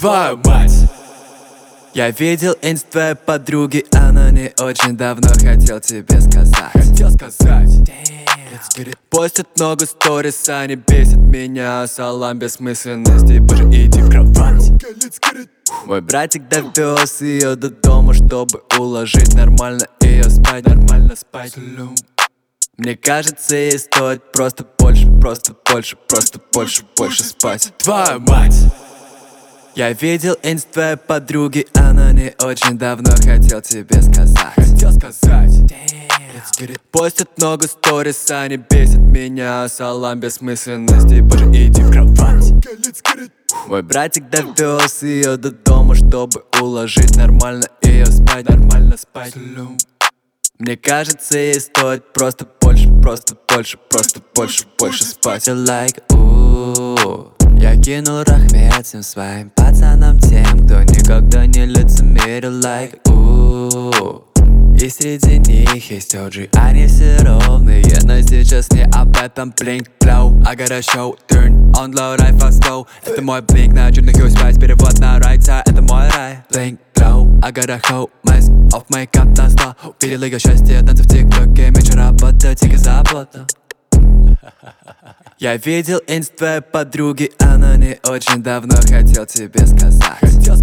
твою мать. Я видел инст твоей подруги, она не очень давно хотел тебе сказать. Постят много сторис, они бесят меня. Салам бессмысленности, боже, иди в кровать. Мой братик довез ее до дома, чтобы уложить нормально ее спать. Нормально спать. Мне кажется, ей стоит просто больше спать. Твою мать. Я видел инст твоей подруги, она не очень давно хотел тебе сказать. Постят много сторис, они бесят меня. Салам бессмысленности, боже, иди в кровать. Мой братик довез ее до дома, чтобы уложить нормально ее спать. Нормально спать. Мне кажется, ей стоит просто больше спать. Like, я кинул рахмет всем своим пацанам, тем, кто никогда не лицемерил. Like, и среди них есть OG, они все ровные, но сейчас не об этом. Blink, blow, I got a show, turn on low, I fast slow. Это мой blink на черных USBs, перевод на right side, это мой рай. Blink, blow, I got a hoe, mask, off makeup на 100. Видел ее счастье, танцы в тиктоке, меньше работа, тихо забота. Я видел инст твоей подруги, она не очень давно хотел тебе сказать.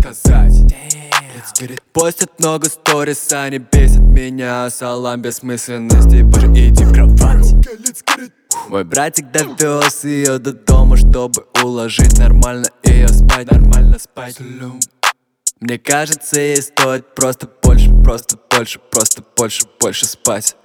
Постят много сторис, они бесят меня. Салам бессмысленности, боже, иди в кровать. Мой братик довез ее до дома, чтобы уложить нормально ее спать. Нормально спать. Мне кажется, ей стоит просто больше спать.